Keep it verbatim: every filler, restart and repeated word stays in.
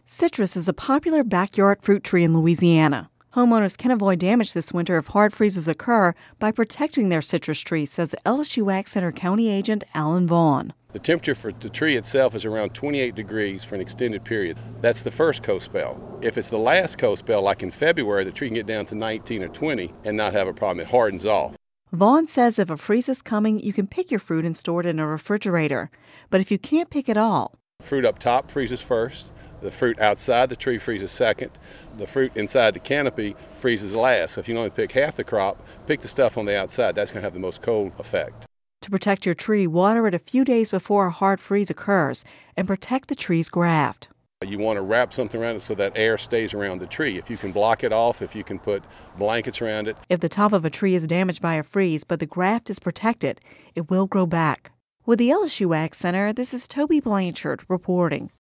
Citrus is a popular backyard fruit tree in Louisiana. Homeowners can avoid damage this winter if hard freezes occur by protecting their citrus tree, says L S U Ag Center County Agent Alan Vaughn. The temperature for the tree itself is around twenty-eight degrees for an extended period. That's the first cold spell. If it's the last cold spell, like in February, the tree can get down to nineteen or twenty and not have a problem. It hardens off. Vaughn says if a freeze is coming, you can pick your fruit and store it in a refrigerator. But if you can't pick it all, fruit up top freezes first. The fruit outside the tree freezes second. The fruit inside the canopy freezes last. So if you only pick half the crop, pick the stuff on the outside. That's going to have the most cold effect. To protect your tree, water it a few days before a hard freeze occurs and protect the tree's graft. You want to wrap something around it so that air stays around the tree. If you can block it off, if you can put blankets around it. If the top of a tree is damaged by a freeze but the graft is protected, it will grow back. With the L S U Ag Center, this is Toby Blanchard reporting.